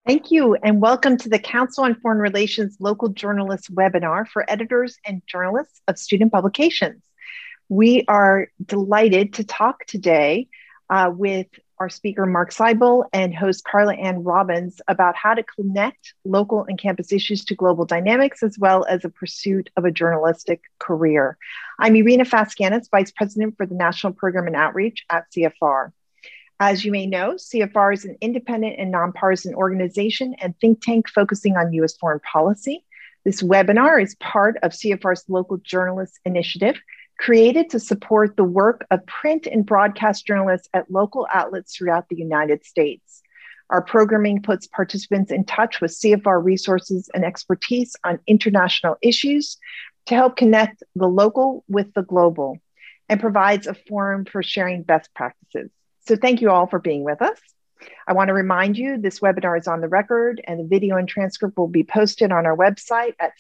Thank you, and welcome to the Council on Foreign Relations Local Journalists webinar for editors and journalists of student publications. We are delighted to talk today with our speaker, Mark Seibel, and host Carla Ann Robbins about how to connect local and campus issues to global dynamics, as well as a pursuit of a journalistic career. I'm Irina Faskanis, Vice President for the National Program and Outreach at CFR. As you may know, CFR is an independent and nonpartisan organization and think tank focusing on U.S. foreign policy. This webinar is part of CFR's Local Journalists Initiative, created to support the work of print and broadcast journalists at local outlets throughout the United States. Our programming puts participants in touch with CFR resources and expertise on international issues to help connect the local with the global, and provides a forum for sharing best practices. So thank you all for being with us. I want to remind you this webinar is on the record, and the video and transcript will be posted on our website at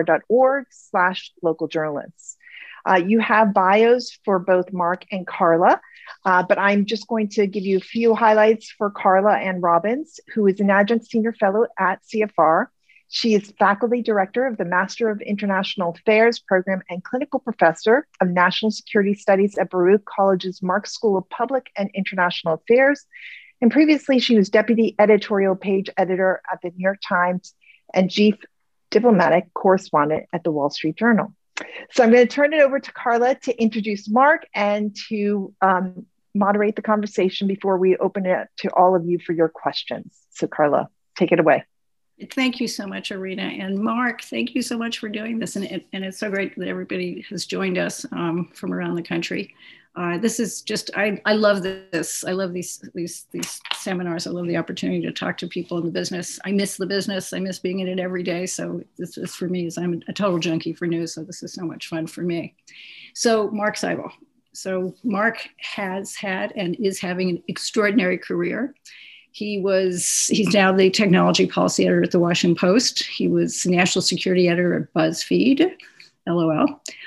cfr.org/localjournalists. You have bios for both Mark and Carla, but I'm just going to give you a few highlights for Carla Ann Robbins, who is an adjunct senior fellow at CFR. She is faculty director of the Master of International Affairs program and clinical professor of National Security Studies at Baruch College's Marx School of Public and International Affairs. And previously, she was deputy editorial page editor at the New York Times and chief diplomatic correspondent at the Wall Street Journal. So I'm going to turn it over to Carla to introduce Mark and to moderate the conversation before we open it to all of you for your questions. So Carla, take it away. Thank you so much, Irina. And Mark, thank you so much for doing this. And it's so great that everybody has joined us from around the country. This is just, I love this. I love these seminars. I love the opportunity to talk to people in the business. I miss the business. I miss being in it every day. So this for me is, I'm a total junkie for news. So this is so much fun for me. So Mark Seibel. So Mark has had and is having an extraordinary career. He's now the technology policy editor at the Washington Post. He was national security editor at BuzzFeed, LOL.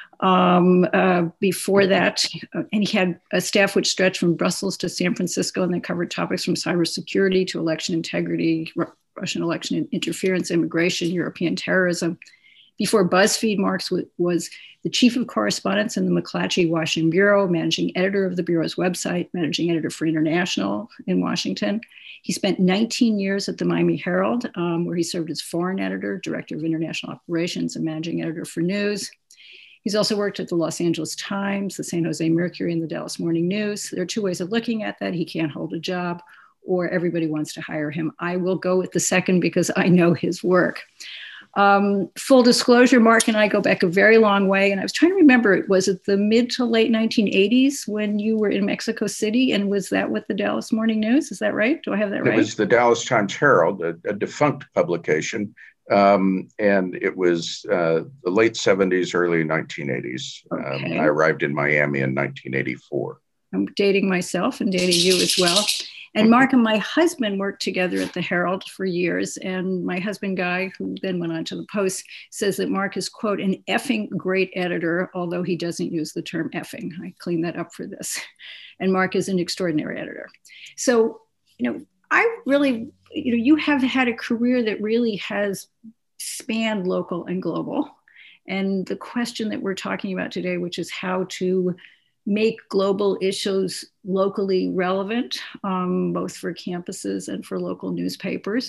Before that, and he had a staff which stretched from Brussels to San Francisco, and they covered topics from cybersecurity to election integrity, Russian election interference, immigration, European terrorism. Before BuzzFeed, Marx was the chief of correspondence in the McClatchy Washington Bureau, managing editor of the Bureau's website, managing editor for International in Washington. He spent 19 years at the Miami Herald, where he served as foreign editor, director of international operations, and managing editor for news. He's also worked at the Los Angeles Times, the San Jose Mercury, and the Dallas Morning News. There are two ways of looking at that. He can't hold a job, or everybody wants to hire him. I will go with the second because I know his work. Full disclosure, Mark and I go back a very long way. And I was trying to remember, was it the mid to late 1980s when you were in Mexico City? And was that with the Dallas Morning News? Is that right? Do I have that right? It was the Dallas Times Herald, a defunct publication. And it was the late 70s, early 1980s. Okay. I arrived in Miami in 1984. I'm dating myself and dating you as well. And Mark and my husband worked together at the Herald for years. And my husband, Guy, who then went on to the Post, says that Mark is, quote, an effing great editor, although he doesn't use the term effing. I cleaned that up for this. And Mark is an extraordinary editor. So, I really, you have had a career that really has spanned local and global. And the question that we're talking about today, which is how to make global issues locally relevant, both for campuses and for local newspapers.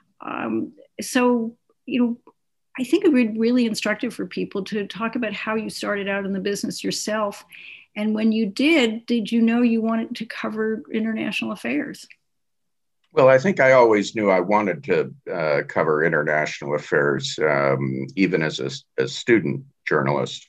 So, I think it would be really instructive for people to talk about how you started out in the business yourself. And when you did you know you wanted to cover international affairs? Well, I think I always knew I wanted to cover international affairs, even as a student journalist.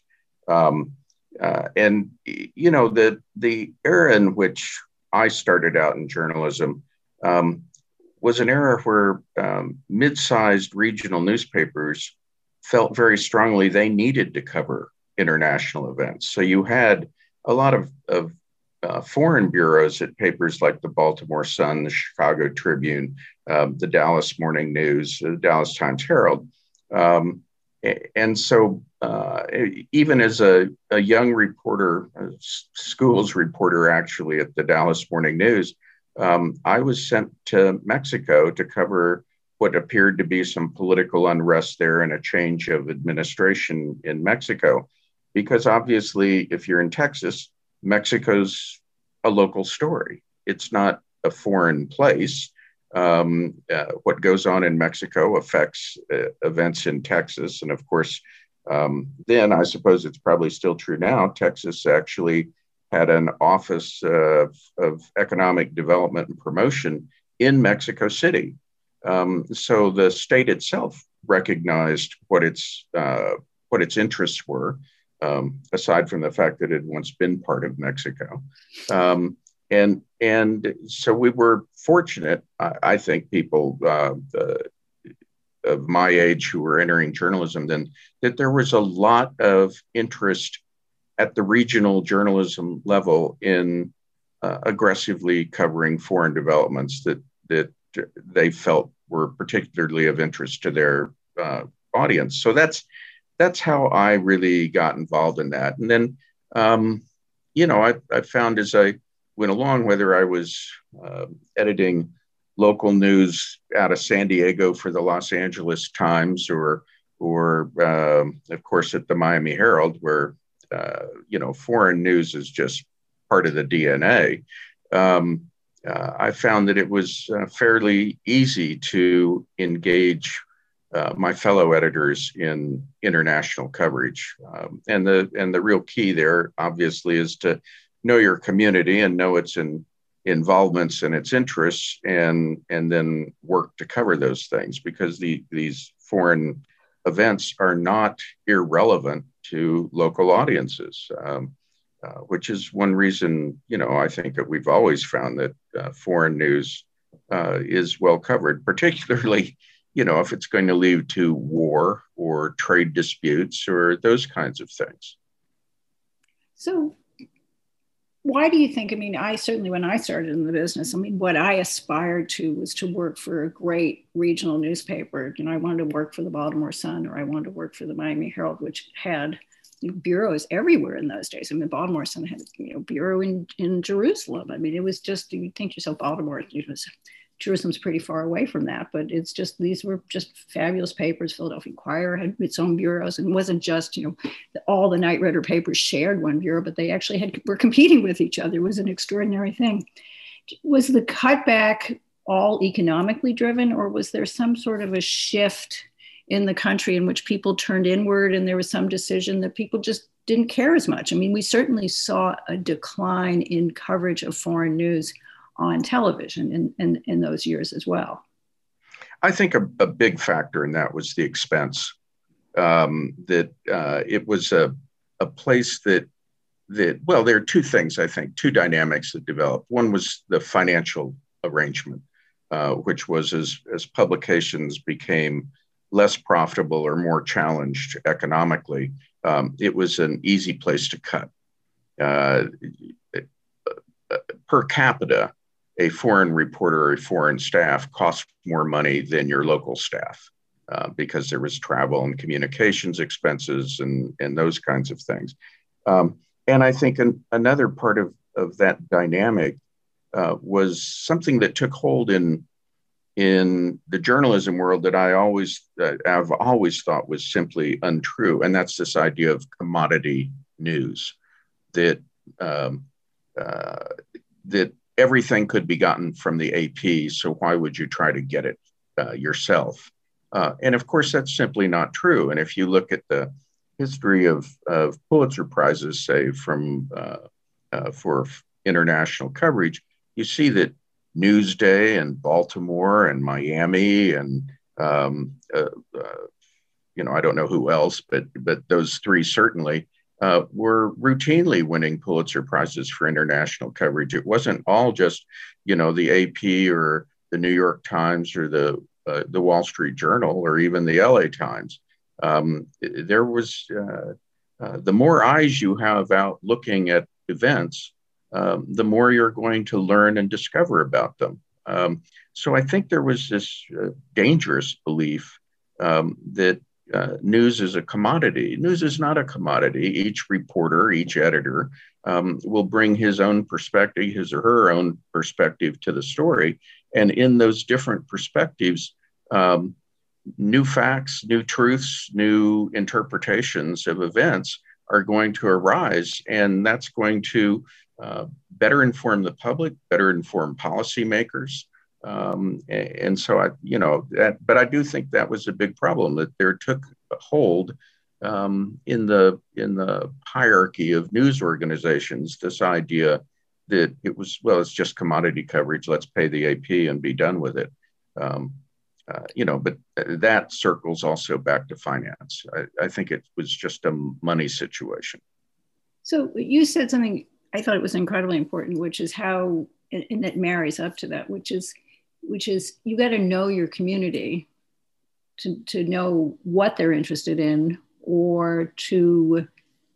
And the era in which I started out in journalism was an era where mid-sized regional newspapers felt very strongly they needed to cover international events. So you had a lot of foreign bureaus at papers like the Baltimore Sun, the Chicago Tribune, the Dallas Morning News, the Dallas Times Herald. And so even as a young reporter, a schools reporter actually at the Dallas Morning News, I was sent to Mexico to cover what appeared to be some political unrest there and a change of administration in Mexico. Because obviously, if you're in Texas, Mexico's a local story. It's not a foreign place. What goes on in Mexico affects events in Texas. And of course, then I suppose it's probably still true now, Texas actually had an Office of Economic Development and Promotion in Mexico City. So the state itself recognized what its interests were, aside from the fact that it had once been part of Mexico. And so we were fortunate, I think, people of my age who were entering journalism then, that there was a lot of interest at the regional journalism level in aggressively covering foreign developments that they felt were particularly of interest to their audience. So that's how I really got involved in that. And then, I found as I went along, whether I was editing local news out of San Diego for the Los Angeles Times or of course, at the Miami Herald, where, foreign news is just part of the DNA. I found that it was fairly easy to engage my fellow editors in international coverage. And the real key there, obviously, is to know your community and know its involvements and its interests, and then work to cover those things, because these foreign events are not irrelevant to local audiences, which is one reason, I think that we've always found that foreign news is well covered, particularly, if it's going to lead to war or trade disputes or those kinds of things. So why do you think, I certainly, when I started in the business, what I aspired to was to work for a great regional newspaper. I wanted to work for the Baltimore Sun, or I wanted to work for the Miami Herald, which had bureaus everywhere in those days. Baltimore Sun had, bureau in Jerusalem. It was just, you think to yourself, Baltimore, Jerusalem's pretty far away from that, but it's just, these were just fabulous papers. Philadelphia Inquirer had its own bureaus, and it wasn't just, all the Night Rider papers shared one bureau, but they actually were competing with each other. It was an extraordinary thing. Was the cutback all economically driven, or was there some sort of a shift in the country in which people turned inward and there was some decision that people just didn't care as much? We certainly saw a decline in coverage of foreign news on television in those years as well. I think a big factor in that was the expense. That it was a place that well, there are two things, I think, two dynamics that developed. One was the financial arrangement, which was as publications became less profitable or more challenged economically, it was an easy place to cut. Per capita, a foreign reporter or a foreign staff cost more money than your local staff because there was travel and communications expenses and those kinds of things. And I think another part of that dynamic was something that took hold in the journalism world that I've always thought was simply untrue, and that's this idea of commodity news, that that everything could be gotten from the AP, so why would you try to get it yourself? And of course, that's simply not true. And if you look at the history of Pulitzer Prizes, say for international coverage, you see that Newsday and Baltimore and Miami and I don't know who else, but those three certainly were routinely winning Pulitzer Prizes for international coverage. It wasn't all just, the AP or the New York Times or the Wall Street Journal or even the LA Times. There was the more eyes you have out looking at events, the more you're going to learn and discover about them. So I think there was this dangerous belief that news is a commodity. News is not a commodity. Each reporter, each editor will bring his own perspective, his or her own perspective to the story. And in those different perspectives, New facts, new truths, new interpretations of events are going to arise, and that's going to better inform the public, better inform policymakers. And so but I do think that was a big problem, that there took hold in the hierarchy of news organizations, this idea that it was, well, it's just commodity coverage. Let's pay the AP and be done with it. But that circles also back to finance. I think it was just a money situation. So you said something I thought it was incredibly important, which is how, and it marries up to that, which is you got to know your community to know what they're interested in, or to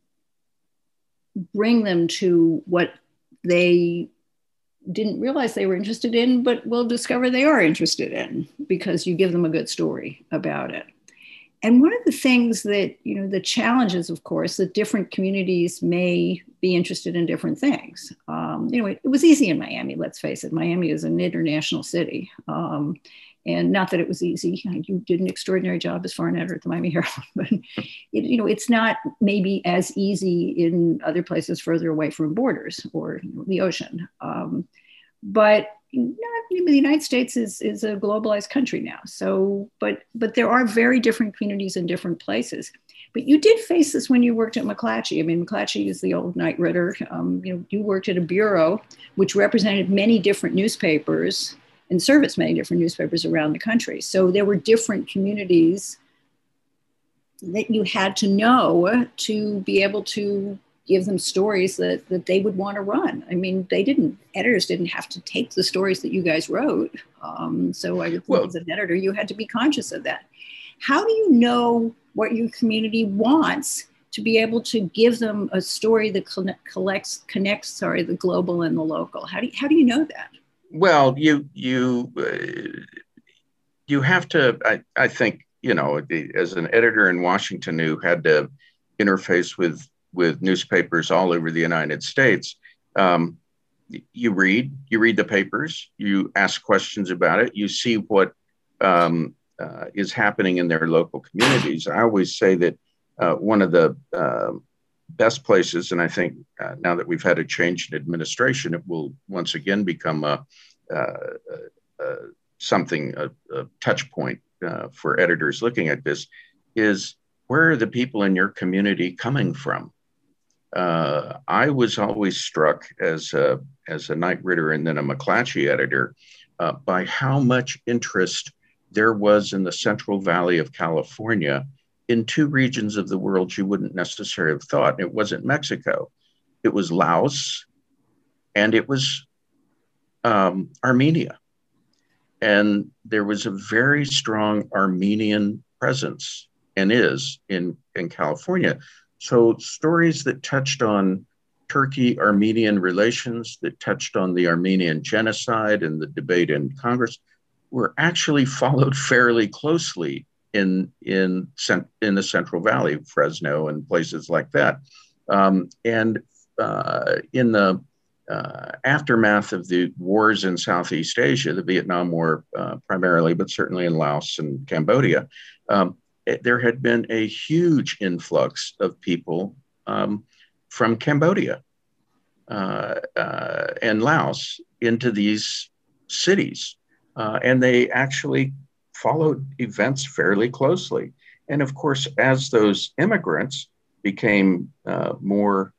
bring them to what they didn't realize they were interested in, but will discover they are interested in because you give them a good story about it. And one of the things that, the challenges, of course, that different communities may be interested in different things. It was easy in Miami, let's face it. Miami is an international city. And not that it was easy. You did an extraordinary job as foreign editor at the Miami Herald, but it's not maybe as easy in other places further away from borders or the ocean. But the United States is a globalized country now. So, but there are very different communities in different places. But you did face this when you worked at McClatchy. I mean, McClatchy is the old Knight Ridder. You worked at a bureau which represented many different newspapers and serviced many different newspapers around the country. So there were different communities that you had to know to be able to give them stories that they would want to run. I mean, editors didn't have to take the stories that you guys wrote. So I think as an editor, you had to be conscious of that. How do you know what your community wants to be able to give them a story that connects the global and the local? How do you know that? Well, you have to, I think, as an editor in Washington who had to interface with newspapers all over the United States, you read the papers, you ask questions about it, you see what is happening in their local communities. I always say that one of the best places, and I think now that we've had a change in administration, it will once again become a touch point for editors looking at this, is where are the people in your community coming from? I was always struck as a Knight Ridder and then a McClatchy editor by how much interest there was in the Central Valley of California in two regions of the world you wouldn't necessarily have thought. It wasn't Mexico, it was Laos, and it was Armenia. And there was a very strong Armenian presence, and is in California. So stories that touched on Turkey-Armenian relations, that touched on the Armenian genocide and the debate in Congress, were actually followed fairly closely in the Central Valley, Fresno and places like that. And in the aftermath of the wars in Southeast Asia, the Vietnam War primarily, but certainly in Laos and Cambodia, there had been a huge influx of people from Cambodia and Laos into these cities. And they actually followed events fairly closely. And of course, as those immigrants became more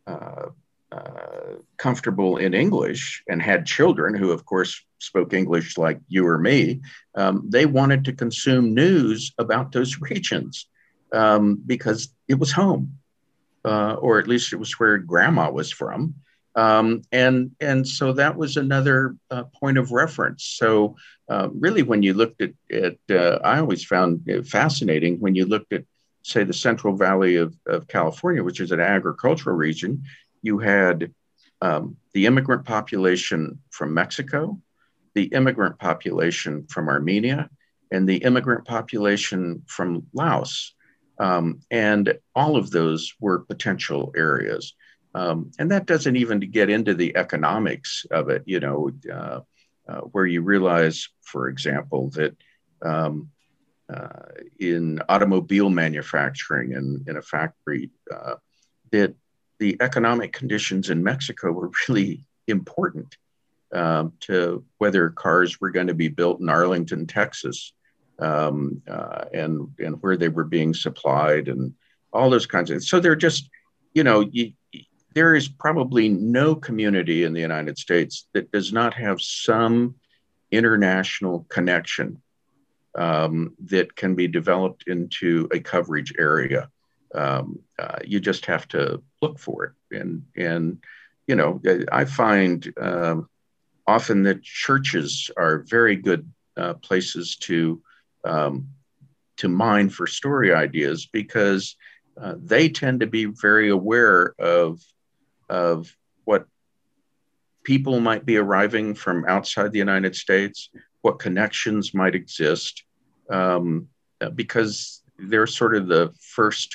comfortable in English and had children who, of course, spoke English like you or me, they wanted to consume news about those regions because it was home, or at least it was where grandma was from. And so that was another point of reference. So really, when you looked at I always found it fascinating when you looked at, say, the Central Valley of California, which is an agricultural region, you had the immigrant population from Mexico, the immigrant population from Armenia, and the immigrant population from Laos. And all of those were potential areas. And that doesn't even get into the economics of it, where you realize, for example, that um, in automobile manufacturing and in a factory, that the economic conditions in Mexico were really important to whether cars were going to be built in Arlington, Texas, and where they were being supplied, and all those kinds of. So they're just, there is probably no community in the United States that does not have some international connection that can be developed into a coverage area. You just have to look for it, and I find often that churches are very good places to mine for story ideas, because they tend to be very aware of what people might be arriving from outside the United States, what connections might exist, because they're sort of the first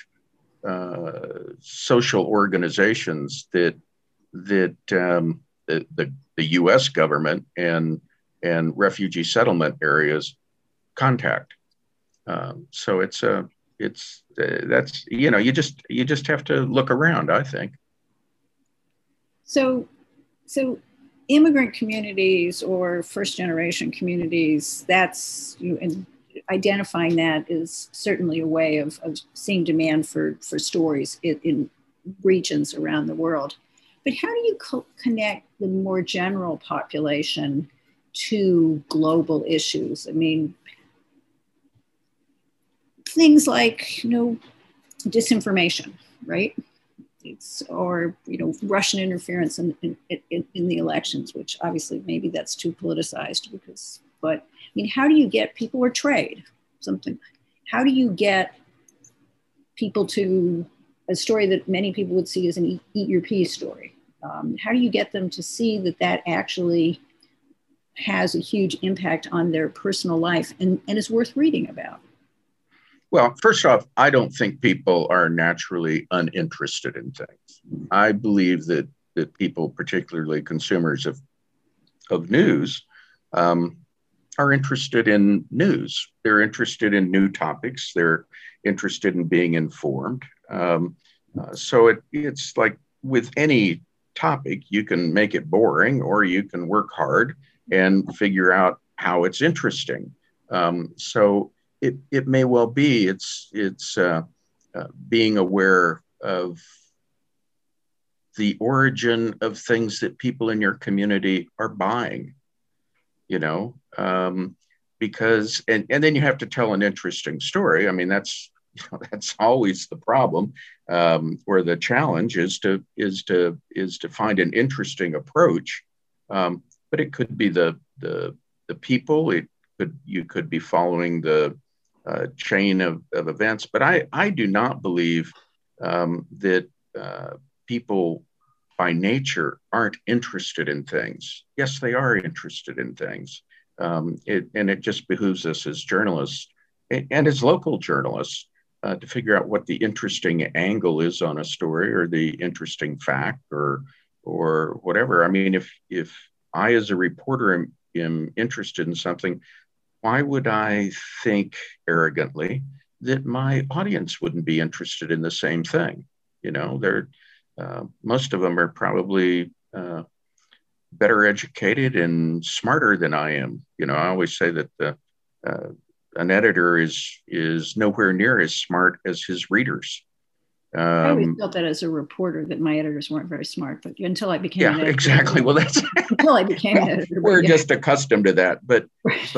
social organizations that the U.S. government and refugee settlement areas contact. So that's you just have to look around, I think. So immigrant communities or first generation communities, that's and identifying that is certainly a way of seeing demand for stories in regions around the world. But how do you connect the more general population to global issues? I mean, things like, disinformation, right? Or Russian interference in the elections, which obviously maybe that's too politicized but I mean, how do you get people, or trade something? How do you get people to a story that many people would see as an eat your peas story? How do you get them to see that actually has a huge impact on their personal life and is worth reading about? Well, first off, I don't think people are naturally uninterested in things. I believe that people, particularly consumers of news, are interested in news. They're interested in new topics. They're interested in being informed. So it's like with any topic, you can make it boring, or you can work hard and figure out how it's interesting. So it may well be it's being aware of the origin of things that people in your community are buying, because and then you have to tell an interesting story. I mean, that's always the problem, or the challenge is to find an interesting approach. But it could be the people. You could be following the chain of events. But I do not believe that people by nature aren't interested in things. Yes, they are interested in things. It just behooves us as journalists and as local journalists to figure out what the interesting angle is on a story, or the interesting fact, or whatever. I mean, if I as a reporter am interested in something, why would I think arrogantly that my audience wouldn't be interested in the same thing? Most of them are probably better educated and smarter than I am. I always say that an editor is nowhere near as smart as his readers. I always felt that as a reporter, that my editors weren't very smart, but until I became an editor. Exactly. Well, that's until I became an editor. We're just accustomed to that, but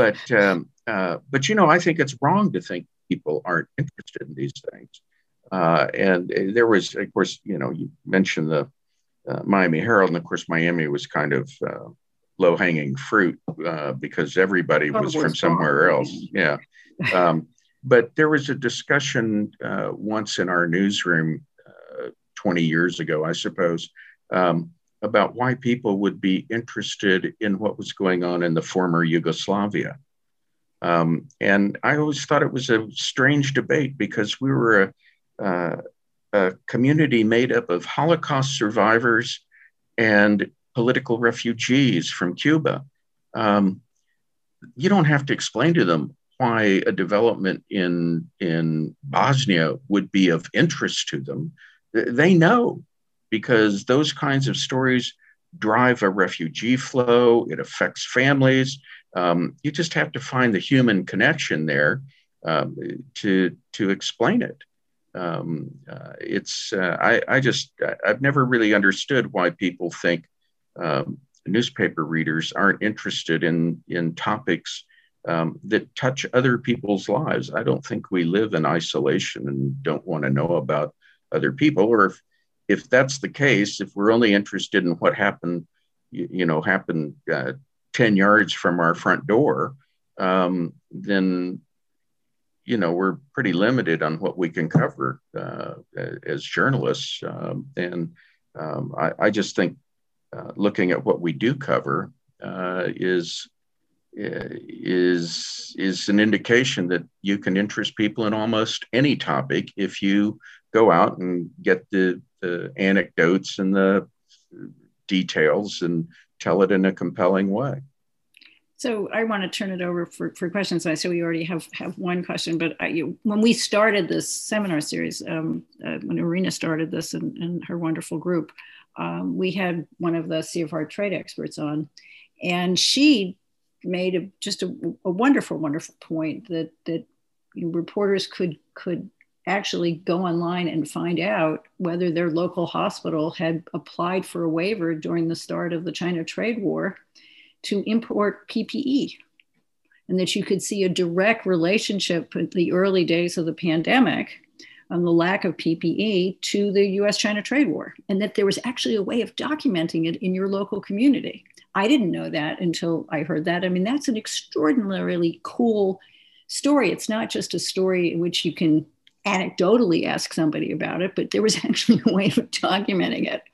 I think it's wrong to think people aren't interested in these things. And there was, of course, you mentioned the Miami Herald, and of course, Miami was kind of low-hanging fruit because everybody was from somewhere else. Yeah. But there was a discussion once in our newsroom 20 years ago, I suppose, about why people would be interested in what was going on in the former Yugoslavia. And I always thought it was a strange debate, because we were a community made up of Holocaust survivors and political refugees from Cuba. You don't have to explain to them why a development in Bosnia would be of interest to them. They know, because those kinds of stories drive a refugee flow. It affects families. You just have to find the human connection there to explain it. I've never really understood why people think newspaper readers aren't interested in topics that touch other people's lives. I don't think we live in isolation and don't want to know about other people. Or if that's the case, if we're only interested in what happened 10 yards from our front door, then we're pretty limited on what we can cover as journalists. I just think looking at what we do cover is an indication that you can interest people in almost any topic if you go out and get the anecdotes and the details and tell it in a compelling way. So I want to turn it over for questions. I see we already have one question, but when we started this seminar series, when Irina started this and her wonderful group, we had one of the CFR trade experts on, and she made just a wonderful, wonderful point that reporters could actually go online and find out whether their local hospital had applied for a waiver during the start of the China trade war to import PPE, and that you could see a direct relationship in the early days of the pandemic on the lack of PPE to the US-China trade war, and that there was actually a way of documenting it in your local community. I didn't know that until I heard that. I mean, that's an extraordinarily cool story. It's not just a story in which you can anecdotally ask somebody about it, but there was actually a way of documenting it.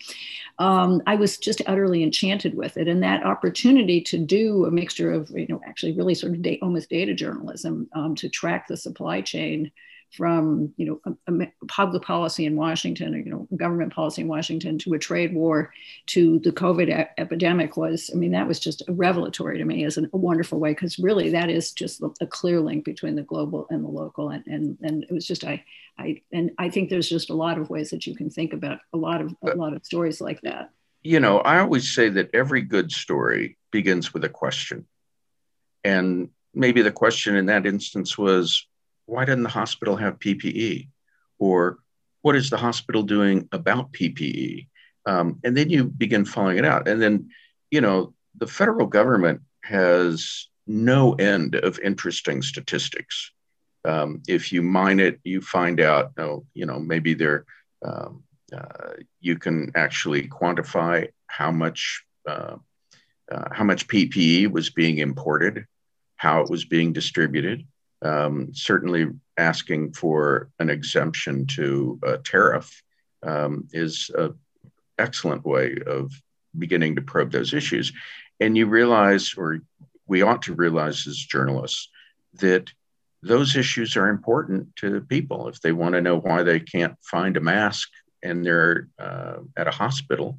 I was just utterly enchanted with it. And that opportunity to do a mixture of, actually really sort of almost data journalism to track the supply chain from, public policy in Washington, or, government policy in Washington, to a trade war, to the COVID epidemic that was just revelatory to me as a wonderful way, because really that is just a clear link between the global and the local. And it was just, I think there's just a lot of ways that you can think about a lot of stories like that. I always say that every good story begins with a question. And maybe the question in that instance was, why didn't the hospital have PPE? Or what is the hospital doing about PPE? And then you begin following it out. And then, the federal government has no end of interesting statistics. If you mine it, you find out, maybe you can actually quantify how much PPE was being imported, how it was being distributed. Certainly asking for an exemption to a tariff is an excellent way of beginning to probe those issues. And you realize, or we ought to realize as journalists, that those issues are important to people. If they want to know why they can't find a mask and they're at a hospital,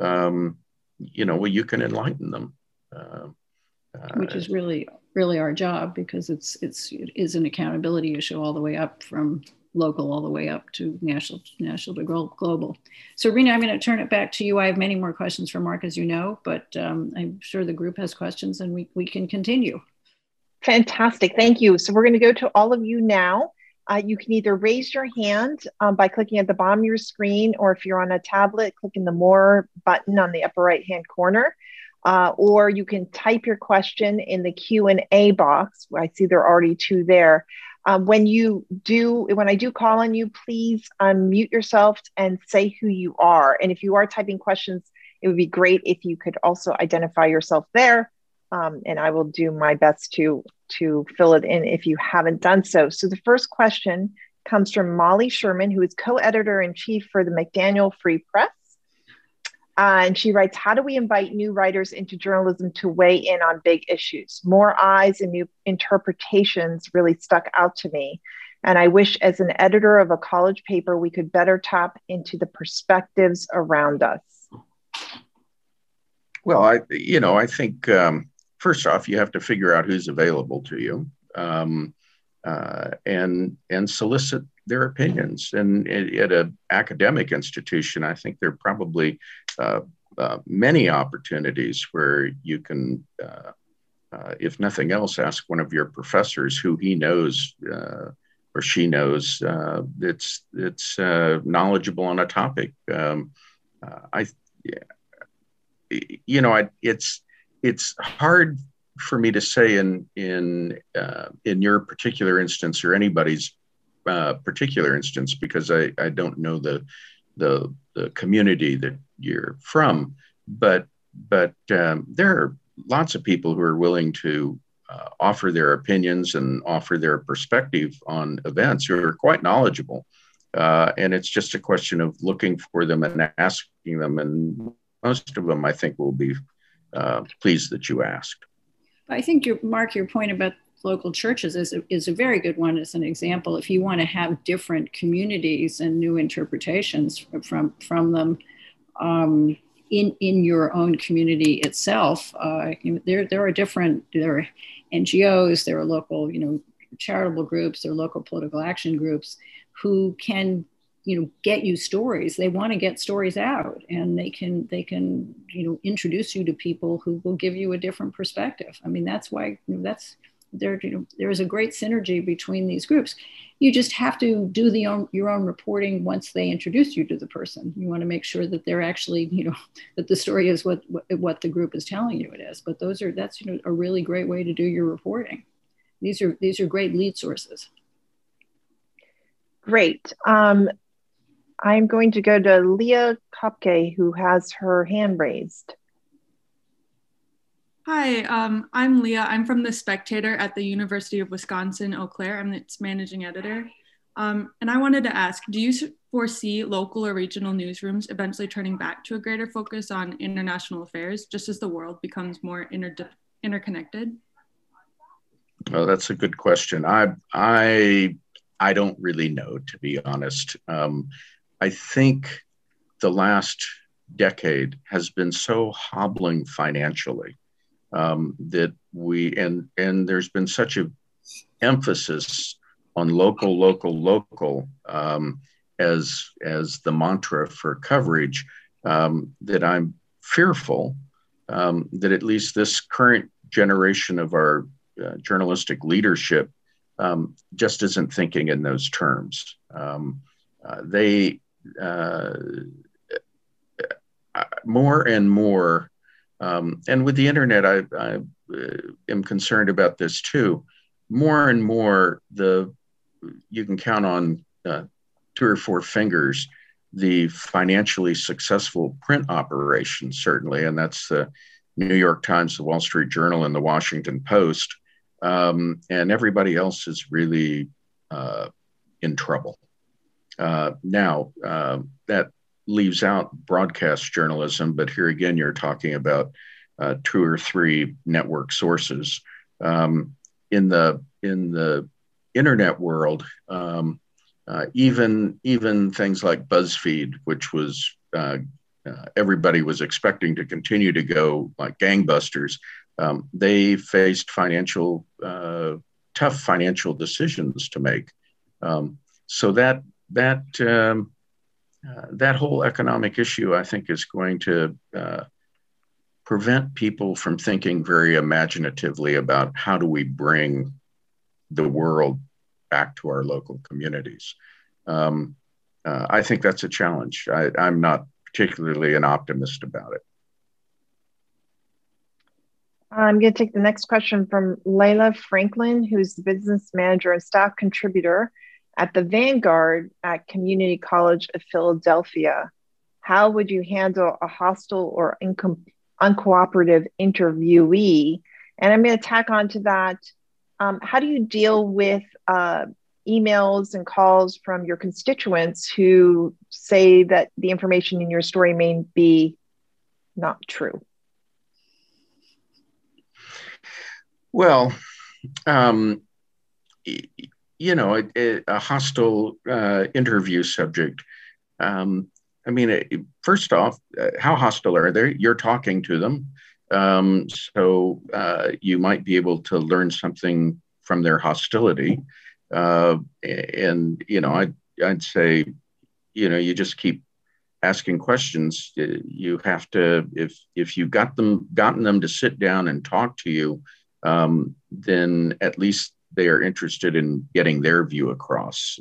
you can enlighten them. Which is really our job, because it is an accountability issue all the way up from local, all the way up to national to global. So Irina, I'm going to turn it back to you. I have many more questions for Mark, as you know, but I'm sure the group has questions, and we can continue. Fantastic, thank you. So we're going to go to all of you now. You can either raise your hand by clicking at the bottom of your screen, or if you're on a tablet, clicking the More button on the upper right-hand corner. Or you can type your question in the Q&A box. I see there are already two there. When I do call on you, please unmute yourself and say who you are. And if you are typing questions, it would be great if you could also identify yourself there. And I will do my best to fill it in if you haven't done so. So the first question comes from Molly Sherman, who is co-editor-in-chief for the McDaniel Free Press. And she writes, how do we invite new writers into journalism to weigh in on big issues? More eyes and new interpretations really stuck out to me. And I wish as an editor of a college paper, we could better tap into the perspectives around us. Well, I think, first off, you have to figure out who's available to you. and solicit their opinions. And at an academic institution, I think there are probably many opportunities where you can, if nothing else, ask one of your professors who he knows or she knows that's knowledgeable on a topic. It's hard for me to say in your particular instance or anybody's particular instance, because I don't know the community that you're from, but there are lots of people who are willing to offer their opinions and offer their perspective on events, who are quite knowledgeable. And it's just a question of looking for them and asking them. And most of them, I think, will be pleased that you asked. I think, Mark, your point about local churches is a very good one as an example. If you want to have different communities and new interpretations from them in your own community itself, there are NGOs, there are local, charitable groups, there are local political action groups who can, get you stories. They want to get stories out, and they can, introduce you to people who will give you a different perspective. I mean, that's why there is a great synergy between these groups. You just have to do your own reporting once they introduce you to the person. You want to make sure that they're actually, that the story is what the group is telling you it is. But that's a really great way to do your reporting. These are great lead sources. Great. I'm going to go to Leah Kopke, who has her hand raised. Hi, I'm Leah. I'm from The Spectator at the University of Wisconsin, Eau Claire. I'm its managing editor. And I wanted to ask, do you foresee local or regional newsrooms eventually turning back to a greater focus on international affairs, just as the world becomes more interconnected? Oh, that's a good question. I don't really know, to be honest. I think the last decade has been so hobbling financially that and there's been such a emphasis on local as the mantra for coverage that I'm fearful that at least this current generation of our journalistic leadership just isn't thinking in those terms. They more and more, and with the internet, I am concerned about this too. More and more, you can count on 2 or 4 fingers the financially successful print operations, certainly, and that's the New York Times, the Wall Street Journal, and the Washington Post. And everybody else is really in trouble. Now, that leaves out broadcast journalism, but here again, you're talking about 2 or 3 network sources. In the internet world, even things like BuzzFeed, which was everybody was expecting to continue to go like gangbusters, they faced tough financial decisions to make. So that whole economic issue, I think, is going to prevent people from thinking very imaginatively about how do we bring the world back to our local communities. I think that's a challenge. I'm not particularly an optimist about it. I'm going to take the next question from Layla Franklin, who's the business manager and staff contributor at the Vanguard at Community College of Philadelphia. How would you handle a hostile or uncooperative interviewee? And I'm going to tack on to that. How do you deal with emails and calls from your constituents who say that the information in your story may be not true? Well, a hostile interview subject. First off, how hostile are they? You're talking to them. So you might be able to learn something from their hostility. And I'd say, you just keep asking questions. You have to, if you've gotten them to sit down and talk to you, then at least they are interested in getting their view across.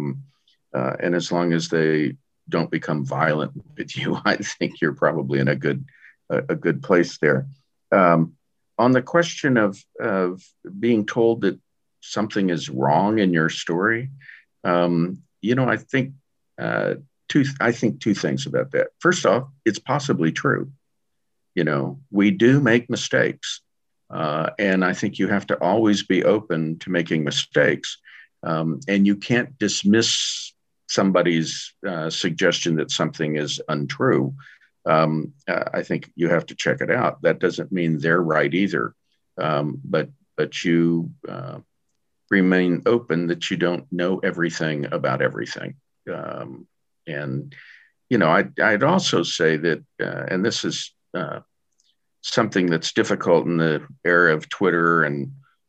And as long as they don't become violent with you, I think you're probably in a good place there. On the question of being told that something is wrong in your story, I think two things about that. First off, it's possibly true. We do make mistakes. And I think you have to always be open to making mistakes. And you can't dismiss somebody's suggestion that something is untrue. I think you have to check it out. That doesn't mean they're right either. But you remain open that you don't know everything about everything. And I'd also say that, and this is something that's difficult in the era of Twitter and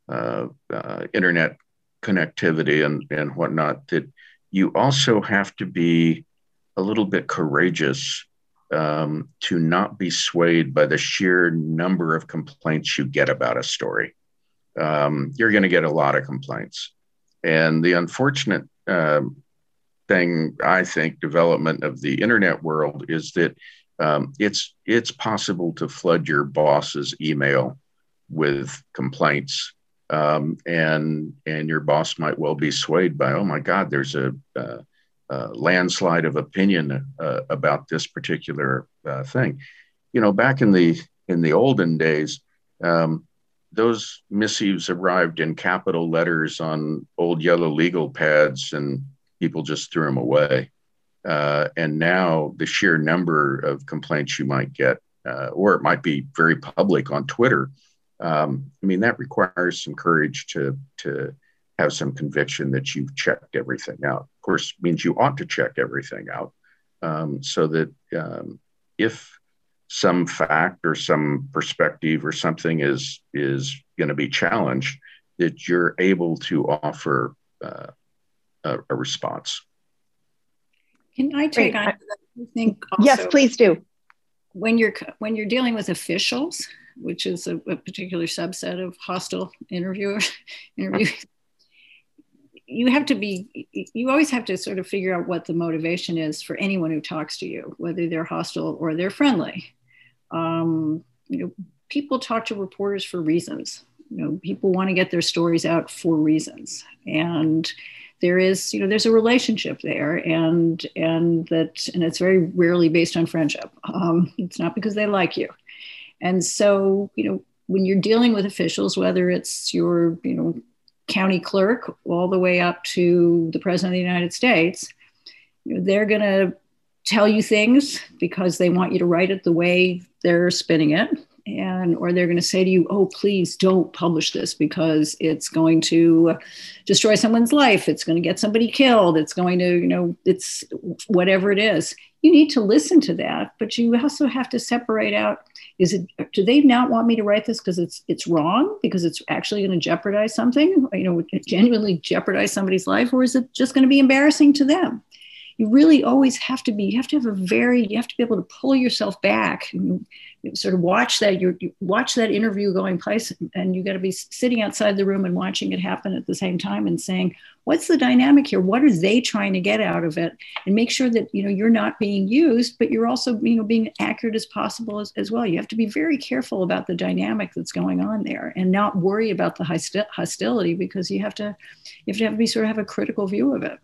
internet connectivity and whatnot, that you also have to be a little bit courageous to not be swayed by the sheer number of complaints you get about a story. You're going to get a lot of complaints. And the unfortunate thing, I think, development of the internet world is that it's possible to flood your boss's email with complaints, and your boss might well be swayed by, oh my God, there's a landslide of opinion about this particular thing. Back in the olden days, those missives arrived in capital letters on old yellow legal pads, and people just threw them away. And now the sheer number of complaints you might get, or it might be very public on Twitter. That requires some courage to have some conviction that you've checked everything out. Of course, it means you ought to check everything out, so that if some fact or some perspective or something is going to be challenged, that you're able to offer a response. Can I take on? I think also, yes, please do. When you're dealing with officials, which is a particular subset of hostile interviewers, you always have to sort of figure out what the motivation is for anyone who talks to you, whether they're hostile or they're friendly. People talk to reporters for reasons. People want to get their stories out for reasons, and there's a relationship there, and it's very rarely based on friendship. It's not because they like you. And so, when you're dealing with officials, whether it's your, county clerk all the way up to the president of the United States, they're going to tell you things because they want you to write it the way they're spinning it. Or they're going to say to you, oh, please don't publish this because it's going to destroy someone's life. It's going to get somebody killed. It's going to, it's whatever it is. You need to listen to that, but you also have to separate out, do they not want me to write this because it's wrong, because it's actually going to jeopardize something, genuinely jeopardize somebody's life, or is it just going to be embarrassing to them? You really always have to be able to pull yourself back and sort of watch that interview going place, and you got to be sitting outside the room and watching it happen at the same time and saying, what's the dynamic here? What are they trying to get out of it? And make sure that, you're not being used, but you're also, being accurate as possible as well. You have to be very careful about the dynamic that's going on there and not worry about the hostility, because you have to have a critical view of it.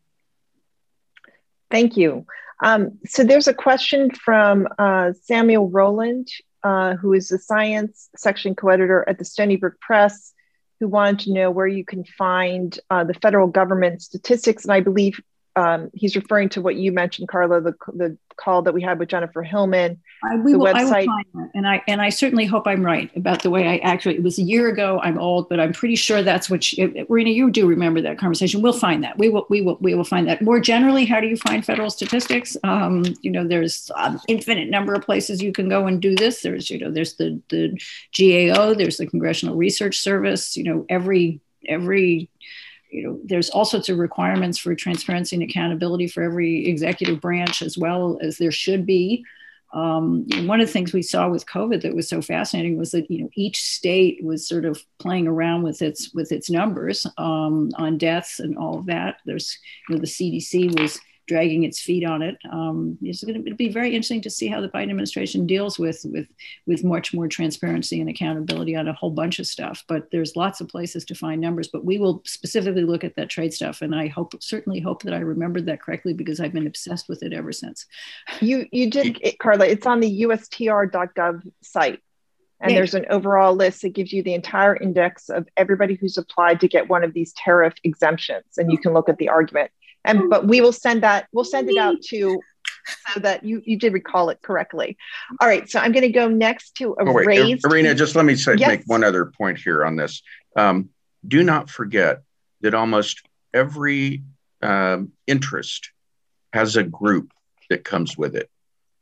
Thank you. So there's a question from Samuel Rowland, who is the science section co-editor at the Stony Brook Press, who wanted to know where you can find the federal government statistics. And I believe he's referring to what you mentioned, Carla, the call that we had with Jennifer Hillman. I will find that. And I certainly hope I'm right about the way it was a year ago. I'm old, but I'm pretty sure that's what Rena, you do remember that conversation. We'll find that. We will find that. More generally, how do you find federal statistics? There's an infinite number of places you can go and do this. There's the GAO, there's the Congressional Research Service, every every, there's all sorts of requirements for transparency and accountability for every executive branch, as well as there should be. One of the things we saw with COVID that was so fascinating was that each state was sort of playing around with its numbers on deaths and all of that. There's the CDC was dragging its feet on it. It's going to be very interesting to see how the Biden administration deals with much more transparency and accountability on a whole bunch of stuff. But there's lots of places to find numbers. But we will specifically look at that trade stuff, and I certainly hope that I remembered that correctly, because I've been obsessed with it ever since. You did, Carla. It's on the USTR.gov site. And there's an overall list that gives you the entire index of everybody who's applied to get one of these tariff exemptions. And you can look at the argument. But we will send that, we'll send it out to, so that you did recall it correctly. All right, so I'm going to go next to raised. Irina, just let me make one other point here on this. Do not forget that almost every interest has a group that comes with it.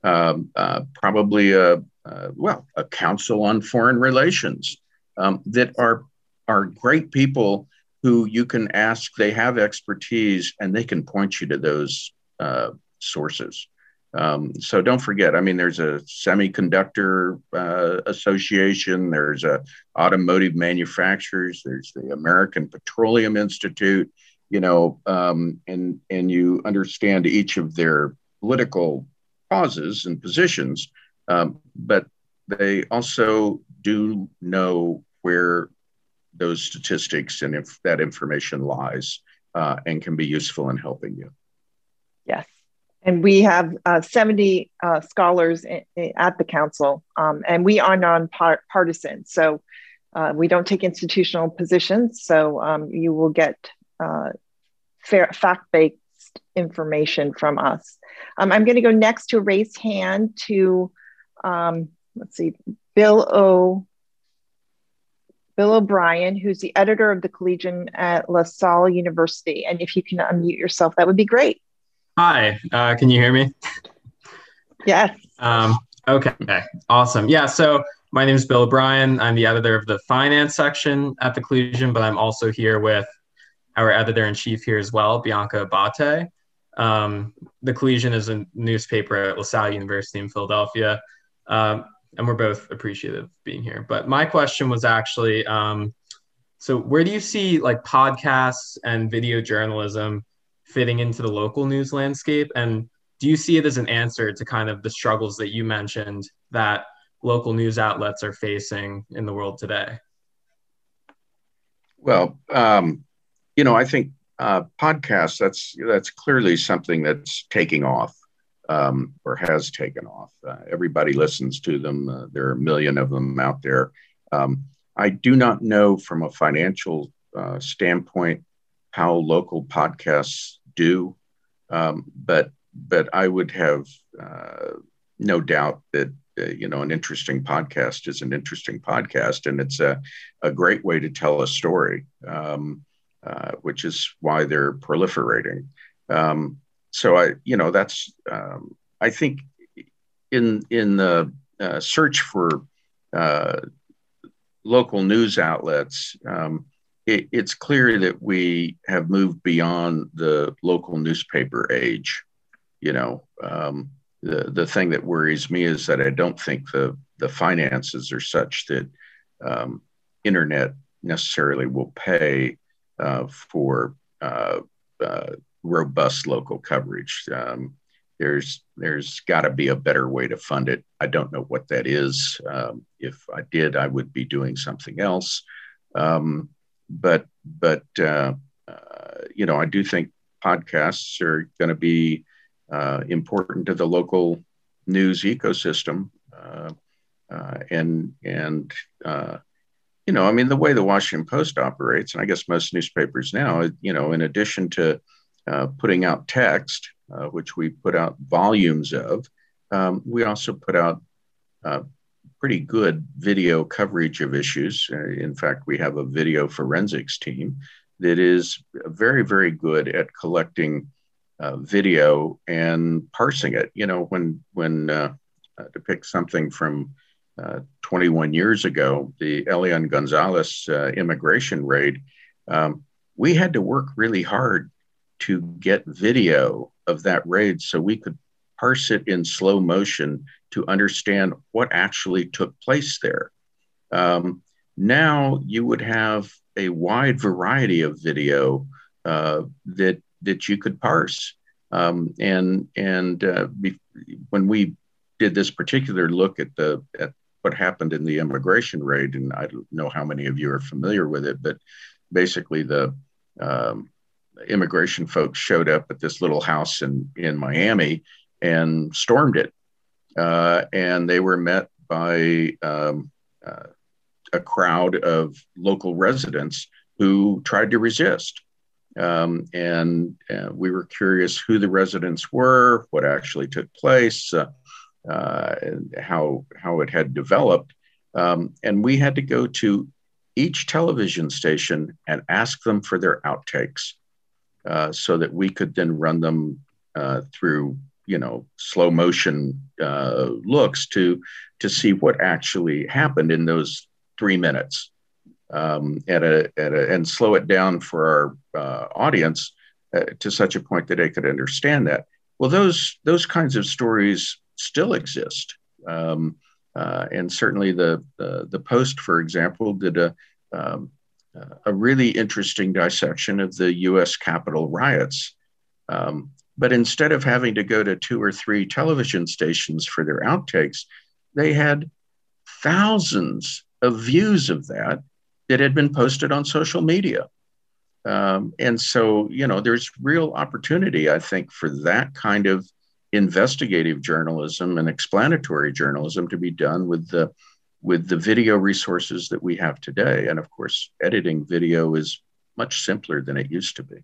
Probably a council on foreign relations that are great people who you can ask. They have expertise and they can point you to those sources. So don't forget, there's a semiconductor association, there's a automotive manufacturers, there's the American Petroleum Institute, and you understand each of their political causes and positions, but they also do know where those statistics and if that information lies, and can be useful in helping you. Yes. And we have 70 scholars at the council, and we are nonpartisan. So we don't take institutional positions. So you will get fact-based information from us. I'm going to go next to raise hand to, let's see, Bill O'Brien, who's the editor of the Collegian at LaSalle University. And if you can unmute yourself, that would be great. Hi, can you hear me? Yes. Okay, awesome. Yeah, so my name is Bill O'Brien. I'm the editor of the finance section at the Collegian, but I'm also here with our editor-in-chief here as well, Bianca Abate. The Collegian is a newspaper at LaSalle University in Philadelphia. And we're both appreciative of being here. But my question was actually, so where do you see podcasts and video journalism fitting into the local news landscape? And do you see it as an answer to kind of the struggles that you mentioned that local news outlets are facing in the world today? Well, I think podcasts, that's clearly something that's taking off. Or has taken off. Everybody listens to them. There are 1 million of them out there. I do not know from a financial standpoint how local podcasts do, but I would have no doubt that an interesting podcast is an interesting podcast, and it's a great way to tell a story, which is why they're proliferating. So I think in the search for local news outlets, it's clear that we have moved beyond the local newspaper age. The thing that worries me is that I don't think the finances are such that internet necessarily will pay for robust local coverage. There's got to be a better way to fund it. I don't know what that is. If I did, I would be doing something else. But I do think podcasts are going to be important to the local news ecosystem. The way the Washington Post operates, and I guess most newspapers now, in addition to putting out text, which we put out volumes of, we also put out pretty good video coverage of issues. In fact, we have a video forensics team that is very, very good at collecting video and parsing it. When to pick something from 21 years ago, the Elian Gonzalez immigration raid, We had to work really hard to get video of that raid so we could parse it in slow motion to understand what actually took place there. Now you would have a wide variety of video that you could parse. When we did this particular look at what happened in the immigration raid, and I don't know how many of you are familiar with it, but basically the immigration folks showed up at this little house in Miami and stormed it. And they were met by a crowd of local residents who tried to resist. And we were curious who the residents were, what actually took place, and how it had developed. And we had to go to each television station and ask them for their outtakes so that we could then run them through, slow motion looks to see what actually happened in those 3 minutes, and slow it down for our audience to such a point that they could understand that. Well, those kinds of stories still exist, and certainly the Post, for example, did a really interesting dissection of the U.S. Capitol riots. But instead of having to go to 2 or 3 television stations for their outtakes, they had thousands of views of that had been posted on social media. And so, there's real opportunity, I think, for that kind of investigative journalism and explanatory journalism to be done with the video resources that we have today. And of course, editing video is much simpler than it used to be.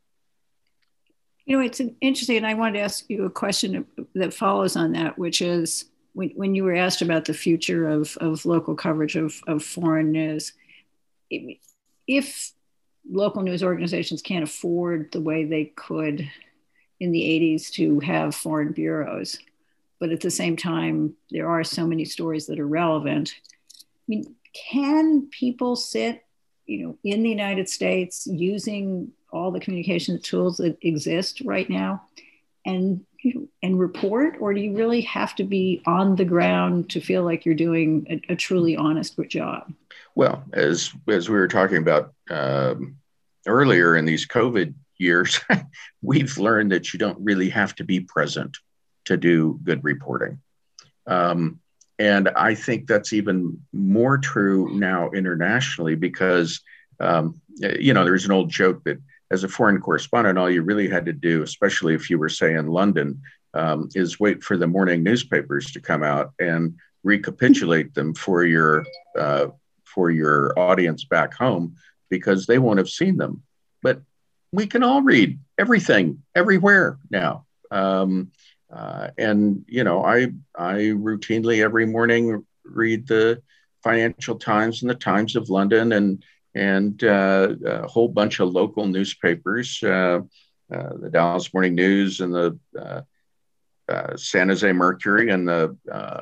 It's interesting, and I wanted to ask you a question that follows on that, which is when you were asked about the future of local coverage of foreign news, if local news organizations can't afford the way they could in the 80s to have foreign bureaus, but at the same time, there are so many stories that are relevant. Can people sit, in the United States using all the communication tools that exist right now and report, or do you really have to be on the ground to feel like you're doing a truly honest job? Well, as we were talking about earlier in these COVID years, we've learned that you don't really have to be present to do good reporting. And I think that's even more true now internationally because, there's an old joke that as a foreign correspondent, all you really had to do, especially if you were, say, in London, is wait for the morning newspapers to come out and recapitulate them for your audience back home, because they won't have seen them. But we can all read everything everywhere now. And I routinely every morning read the Financial Times and the Times of London and a whole bunch of local newspapers, the Dallas Morning News and the San Jose Mercury and the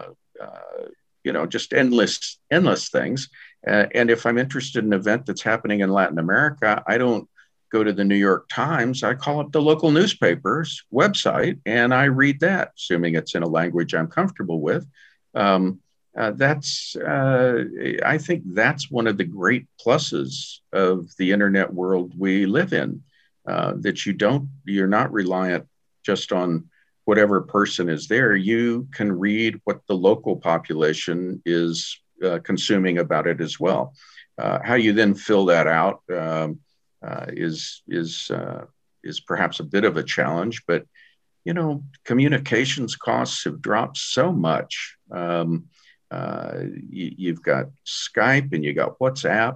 just endless things. And if I'm interested in an event that's happening in Latin America, I don't go to the New York Times. I call up the local newspaper's website and I read that, assuming it's in a language I'm comfortable with. I think that's one of the great pluses of the internet world we live in, that you're not reliant just on whatever person is there. You can read what the local population is consuming about it as well. How you then fill that out is perhaps a bit of a challenge, but communications costs have dropped so much. You've got Skype and you got WhatsApp.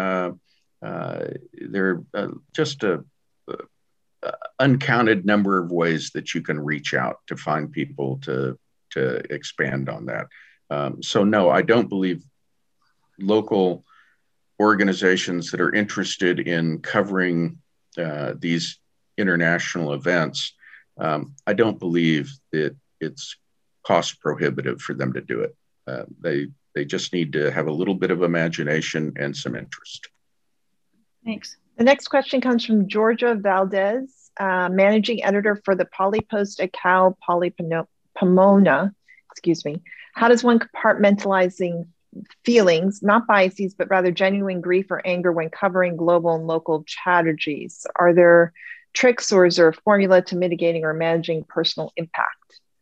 There are just a uncounted number of ways that you can reach out to find people to expand on that. So no, I don't believe local organizations that are interested in covering these international events, I don't believe that it's cost prohibitive for them to do it. They just need to have a little bit of imagination and some interest. Thanks. The next question comes from Georgia Valdez, managing editor for the Polypost Acau Pomona. Excuse me. How does one compartmentalizing feelings, not biases, but rather genuine grief or anger when covering global and local tragedies? Are there tricks, or is there a formula to mitigating or managing personal impact?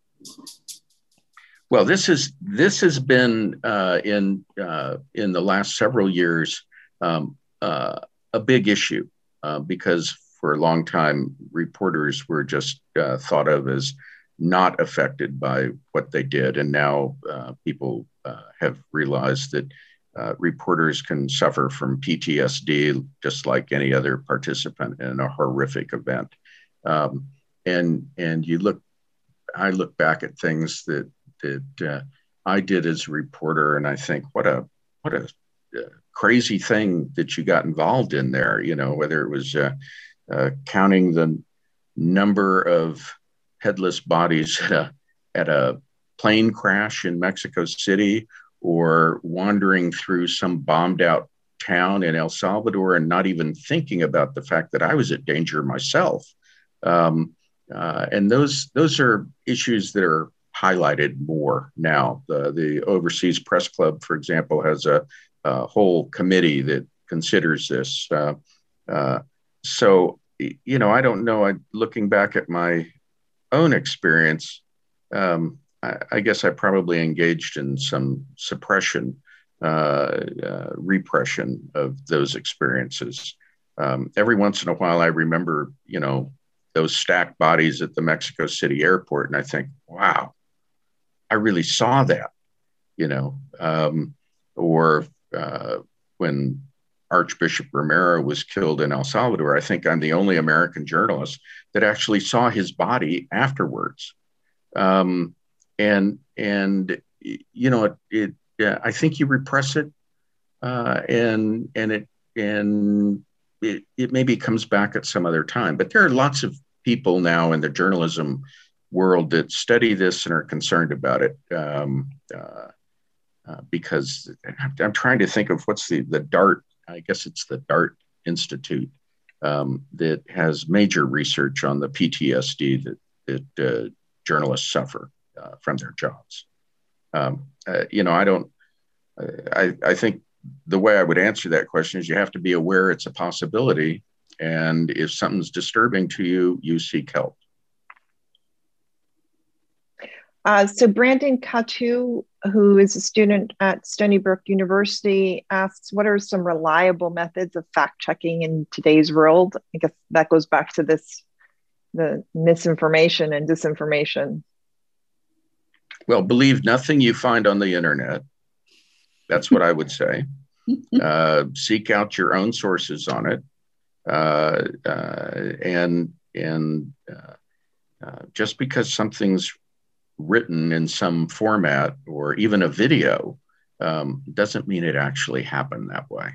Well, this has been in the last several years a big issue because for a long time reporters were just thought of as not affected by what they did, and now people have realized that reporters can suffer from PTSD just like any other participant in a horrific event. And I look back at things that I did as a reporter, and I think what a crazy thing that you got involved in there. You know, whether it was counting the number of headless bodies at a plane crash in Mexico City, or wandering through some bombed out town in El Salvador and not even thinking about the fact that I was at danger myself. And those are issues that are highlighted more now. The Overseas Press Club, for example, has a whole committee that considers this. So, you know, I don't know. Looking back at my own experience, I guess I probably engaged in some suppression, repression of those experiences. Every once in a while, I remember, you know, those stacked bodies at the Mexico City airport, and I think, wow, I really saw that, you know. Or when Archbishop Romero was killed in El Salvador, I think I'm the only American journalist that actually saw his body afterwards. And you know, I think you repress it, and it maybe comes back at some other time. But there are lots of people now in the journalism world that study this and are concerned about it, because I'm trying to think of what's the DART. I guess it's the DART Institute that has major research on the PTSD that journalists suffer from their jobs. You know, I think the way I would answer that question is you have to be aware it's a possibility. And if something's disturbing to you, you seek help. So Brandon Katu, who is a student at Stony Brook University, asks, what are some reliable methods of fact checking in today's world? I guess that goes back to the misinformation and disinformation. Well, believe nothing you find on the internet. That's what I would say. Seek out your own sources on it. And just because something's written in some format or even a video doesn't mean it actually happened that way.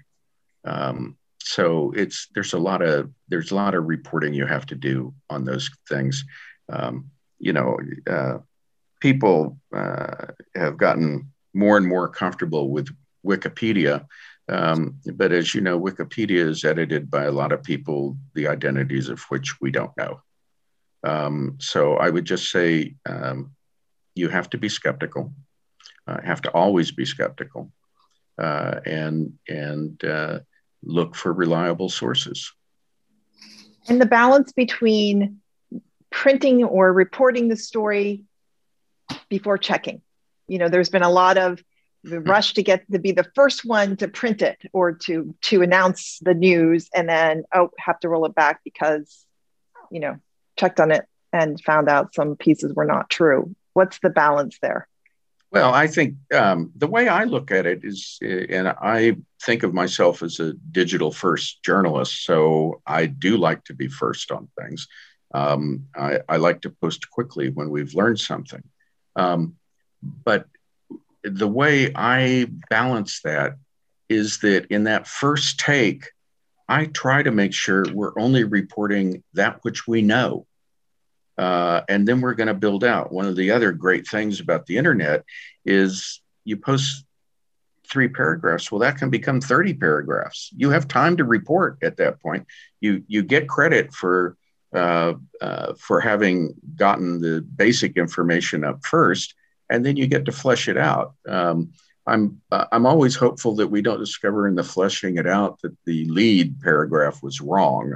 So there's a lot of reporting you have to do on those things. You know, people have gotten more and more comfortable with Wikipedia. But as you know, Wikipedia is edited by a lot of people, the identities of which we don't know. So I would just say you have to be skeptical, have to always be skeptical, and look for reliable sources. And the balance between printing or reporting the story before checking. You know, there's been a lot of the rush to get to be the first one to print it or to announce the news, and then, have to roll it back because, you know, checked on it and found out some pieces were not true. What's the balance there? Well, I think the way I look at it is, and I think of myself as a digital first journalist, so I do like to be first on things. I like to post quickly when we've learned something. But the way I balance that is that in that first take, I try to make sure we're only reporting that which we know. And then we're going to build out. One of the other great things about the internet is you post 3 paragraphs. Well, that can become 30 paragraphs. You have time to report at that point. You get credit for having gotten the basic information up first, and then you get to flesh it out. I'm always hopeful that we don't discover in the fleshing it out that the lead paragraph was wrong.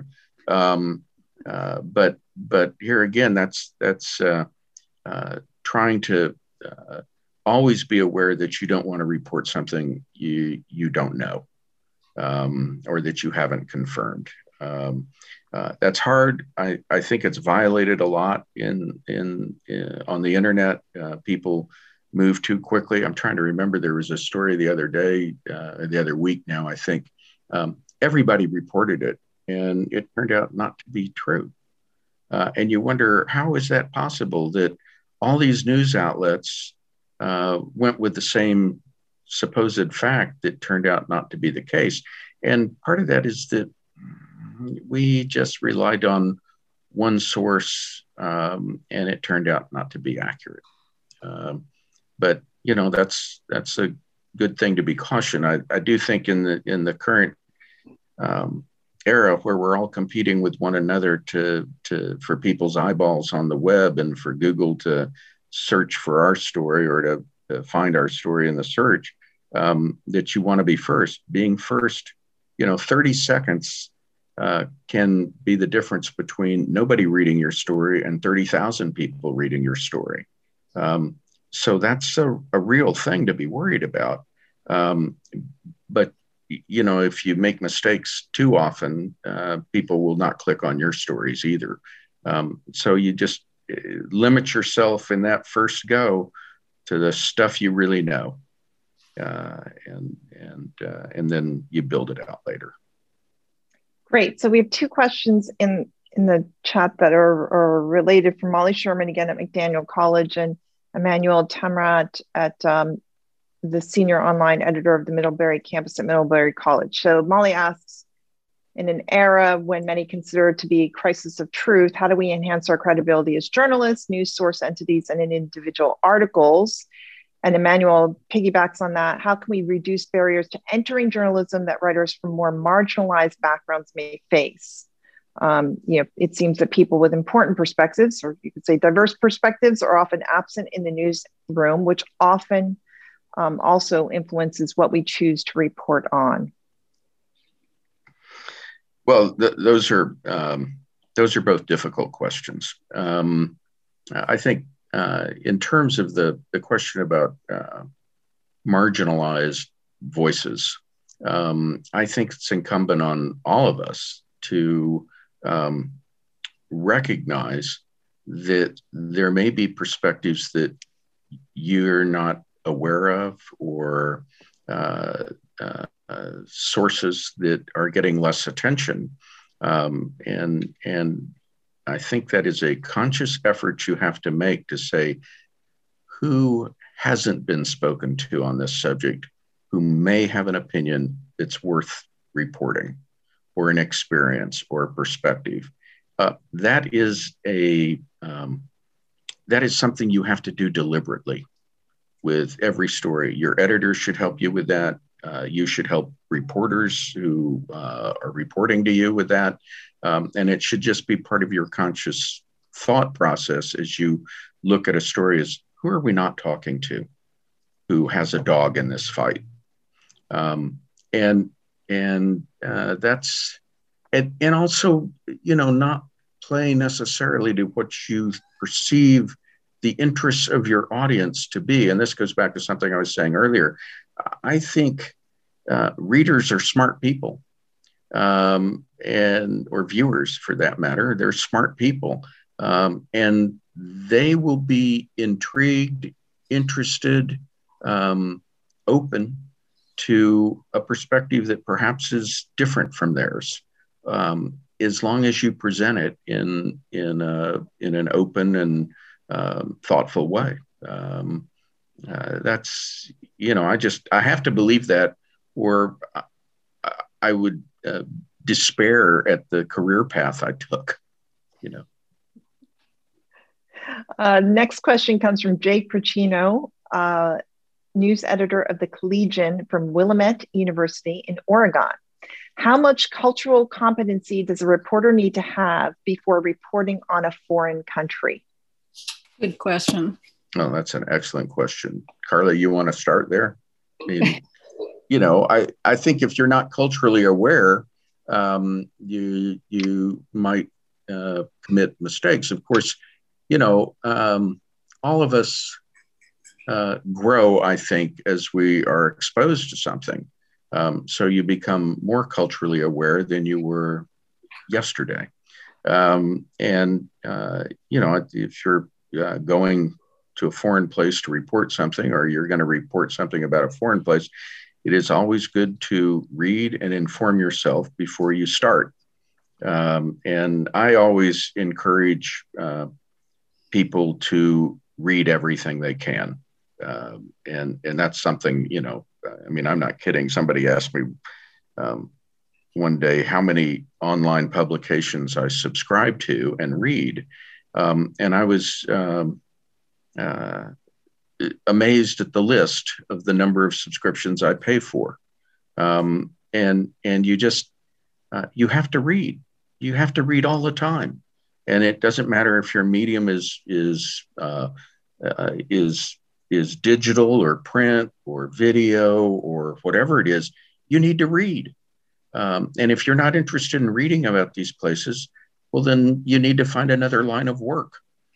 But here again, that's trying to always be aware that you don't want to report something you don't know, or that you haven't confirmed. That's hard. I think it's violated a lot on the internet. People move too quickly. I'm trying to remember, there was a story the other week now, I think. Everybody reported it, and it turned out not to be true. And you wonder, how is that possible that all these news outlets went with the same supposed fact that turned out not to be the case? And part of that is that we just relied on one source, and it turned out not to be accurate. But that's a good thing to be cautioned. I do think in the current era, where we're all competing with one another for people's eyeballs on the web, and for Google to search for our story, or to find our story in the search, that you want to be first. Being first, 30 seconds can be the difference between nobody reading your story and 30,000 people reading your story. So that's a real thing to be worried about. But if you make mistakes too often, people will not click on your stories either. So you just limit yourself in that first go to the stuff you really know, and then you build it out later. Great. So we have 2 questions in the chat that are related, from Molly Sherman again at McDaniel College, and Emmanuel Tamrat at the senior online editor of the Middlebury campus at Middlebury College. So Molly asks, in an era when many consider it to be a crisis of truth, how do we enhance our credibility as journalists, news source entities, and in individual articles? And Emmanuel piggybacks on that. How can we reduce barriers to entering journalism that writers from more marginalized backgrounds may face? It seems that people with important perspectives, or you could say diverse perspectives, are often absent in the newsroom, which often also influences what we choose to report on. Well, those are both difficult questions. I think in terms of the question about marginalized voices, I think it's incumbent on all of us to recognize that there may be perspectives that you're not aware of, or sources that are getting less attention. And I think that is a conscious effort you have to make to say, who hasn't been spoken to on this subject, who may have an opinion that's worth reporting, or an experience or a perspective. That is something you have to do deliberately with every story. Your editor should help you with that. You should help reporters who are reporting to you with that. And it should just be part of your conscious thought process as you look at a story, is who are we not talking to who has a dog in this fight? And also, not play necessarily to what you perceive the interests of your audience to be. And this goes back to something I was saying earlier. I think readers are smart people, or viewers for that matter. They're smart people, and they will be intrigued, interested, open to a perspective that perhaps is different from theirs, as long as you present it in an open and thoughtful way. That's, I have to believe that, or I would despair at the career path I took. Next question comes from Jake Procino. news editor of the Collegian from Willamette University in Oregon. How much cultural competency does a reporter need to have before reporting on a foreign country? Good question. Oh, that's an excellent question. Carla, you want to start there? I mean, I think if you're not culturally aware, you might commit mistakes. Of course, all of us grow, I think, as we are exposed to something. So you become more culturally aware than you were yesterday. If you're going to a foreign place to report something, or you're going to report something about a foreign place, it is always good to read and inform yourself before you start. And I always encourage people to read everything they can. And that's something, I'm not kidding. Somebody asked me one day how many online publications I subscribe to and read. And I was amazed at the list of the number of subscriptions I pay for. And you just, you have to read. You have to read all the time. And it doesn't matter if your medium is digital or print or video or whatever it is, you need to read. And if you're not interested in reading about these places, well, then you need to find another line of work.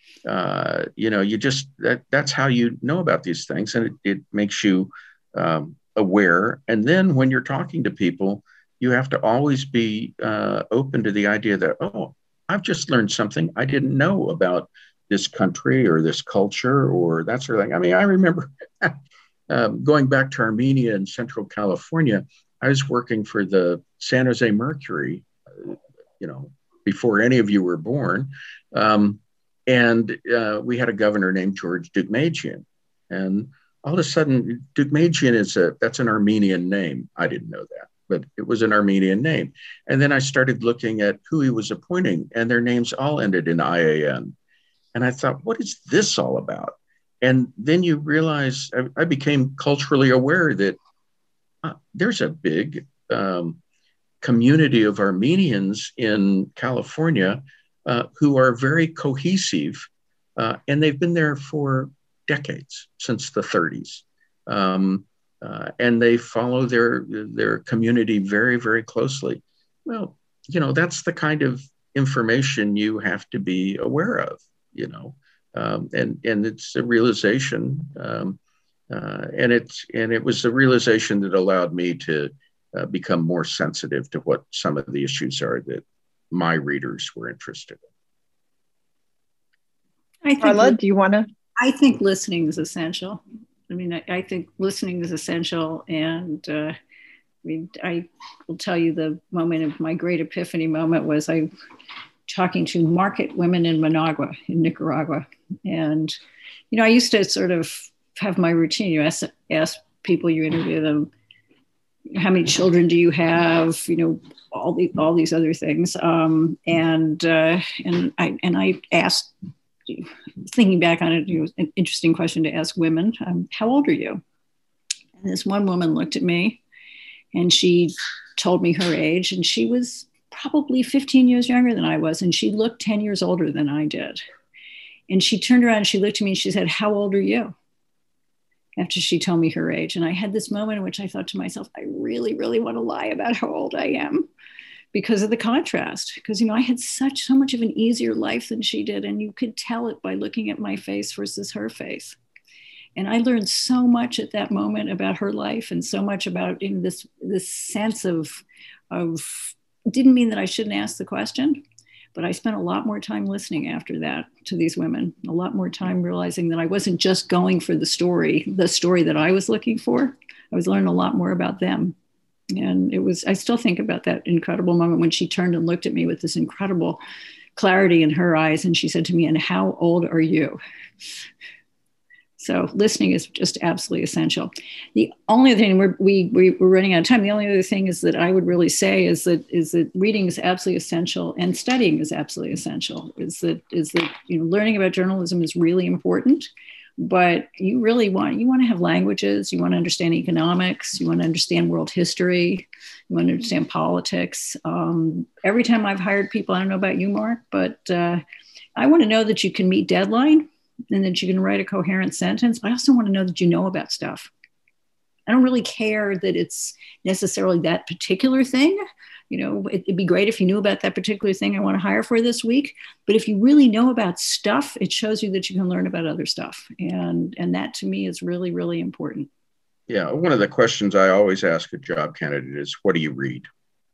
That's how you know about these things, and it makes you aware. And then when you're talking to people, you have to always be open to the idea that, oh, I've just learned something I didn't know about this country or this culture or that sort of thing. I mean, I remember going back to Armenia in Central California. I was working for the San Jose Mercury, before any of you were born. And we had a governor named George Deukmejian. And all of a sudden, Deukmejian that's an Armenian name. I didn't know that, but it was an Armenian name. And then I started looking at who he was appointing, and their names all ended in IAN. And I thought, what is this all about? And then you realize I became culturally aware that there's a big community of Armenians in California who are very cohesive, and they've been there for decades, since the 30s. And they follow their community very, very closely. Well, that's the kind of information you have to be aware of, and it's a realization, and it was a realization that allowed me to become more sensitive to what some of the issues are that my readers were interested in. Carla, do you want to? I think listening is essential. I mean, I think listening is essential. And I will tell you the moment of my great epiphany moment was I talking to market women in Managua, in Nicaragua. And, I used to sort of have my routine. You ask people, you interview them, how many children do you have? All these other things. And I asked, thinking back on it, it was an interesting question to ask women. How old are you? And this one woman looked at me, and she told me her age, and she was probably 15 years younger than I was, and she looked 10 years older than I did. And she turned around and she looked at me and she said, "How old are you?" After she told me her age. And I had this moment in which I thought to myself, I really, really want to lie about how old I am because of the contrast. Because, I had so much of an easier life than she did. And you could tell it by looking at my face versus her face. And I learned so much at that moment about her life, and so much about this sense of didn't mean that I shouldn't ask the question, but I spent a lot more time listening after that to these women, a lot more time realizing that I wasn't just going for the story that I was looking for. I was learning a lot more about them. And I still think about that incredible moment when she turned and looked at me with this incredible clarity in her eyes. And she said to me, "And how old are you?" So listening is just absolutely essential. The only thing we're running out of time. The only other thing is that I would really say is that reading is absolutely essential, and studying is absolutely essential. Is that learning about journalism is really important. but you want to have languages, you want to understand economics, you want to understand world history, you want to understand politics. Every time I've hired people, I don't know about you, Mark, but I want to know that you can meet deadline and that you can write a coherent sentence. But I also want to know that you know about stuff. I don't really care that it's necessarily that particular thing. It'd be great if you knew about that particular thing I want to hire for this week. But if you really know about stuff, it shows you that you can learn about other stuff. And that to me is really, really important. Yeah. One of the questions I always ask a job candidate is, what do you read?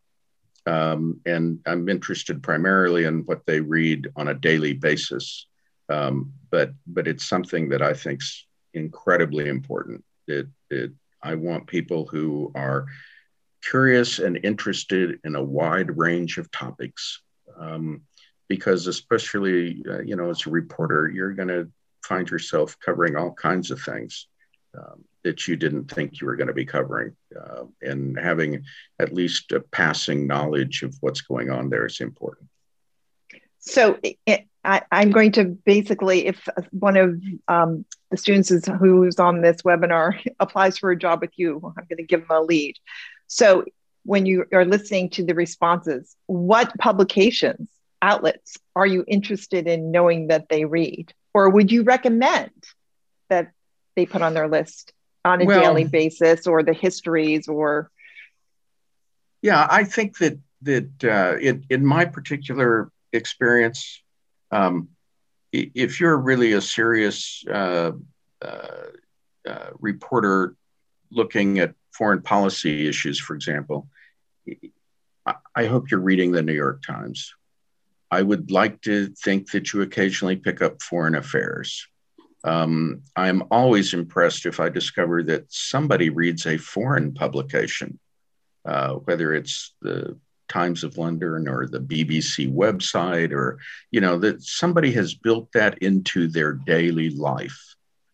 And I'm interested primarily in what they read on a daily basis. But it's something that I think's incredibly important. I want people who are curious and interested in a wide range of topics, because especially, as a reporter, you're going to find yourself covering all kinds of things that you didn't think you were going to be covering, and having at least a passing knowledge of what's going on there is important. So I'm going to basically, if one of the students who's on this webinar applies for a job with you, I'm going to give them a lead. So when you are listening to the responses, what publications, outlets are you interested in knowing that they read? Or would you recommend that they put on their list on a daily basis, or the histories, or? Yeah, I think that in my particular experience, if you're really a serious reporter looking at foreign policy issues, for example, I hope you're reading the New York Times. I would like to think that you occasionally pick up Foreign Affairs. I'm always impressed if I discover that somebody reads a foreign publication, whether it's the Times of London or the BBC website, or, that somebody has built that into their daily life.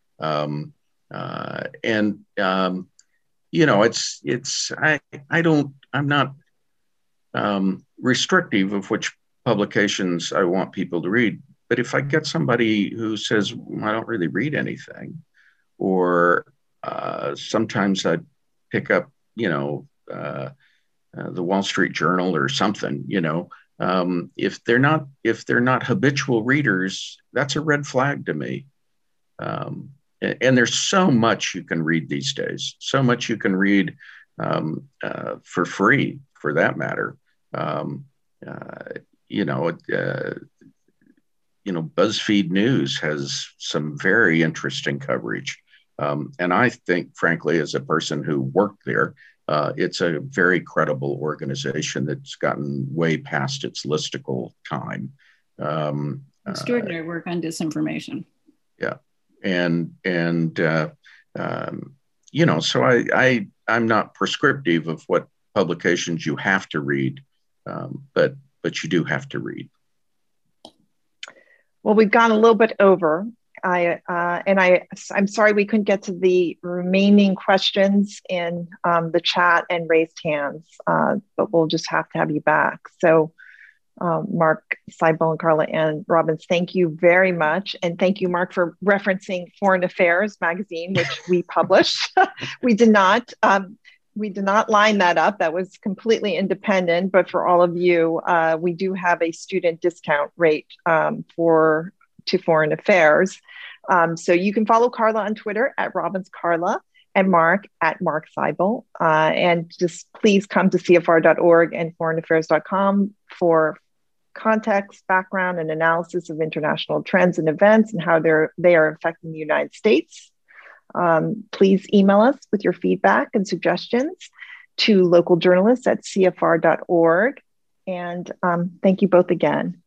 I'm not restrictive of which publications I want people to read. But if I get somebody who says, I don't really read anything, or sometimes I pick up, the Wall Street Journal or something, if they're not habitual readers, that's a red flag to me. And there's so much you can read these days, so much you can read for free, for that matter. BuzzFeed News has some very interesting coverage. And I think, frankly, as a person who worked there, it's a very credible organization that's gotten way past its listicle time. Extraordinary work on disinformation. Yeah. So I'm not prescriptive of what publications you have to read, but you do have to read. Well, we've gone a little bit over. I'm sorry we couldn't get to the remaining questions in the chat and raised hands, but we'll just have to have you back. So Mark Seibel and Carla Ann Robbins, thank you very much. And thank you, Mark, for referencing Foreign Affairs magazine, which we published. We did not line that up. That was completely independent, but for all of you, we do have a student discount rate to Foreign Affairs. So you can follow Carla on Twitter at Robbins Carla and Mark at Mark Seibel. And just please come to CFR.org and foreignaffairs.com for context, background, and analysis of international trends and events and how they are affecting the United States. Please email us with your feedback and suggestions to localjournalists@cfr.org. And thank you both again.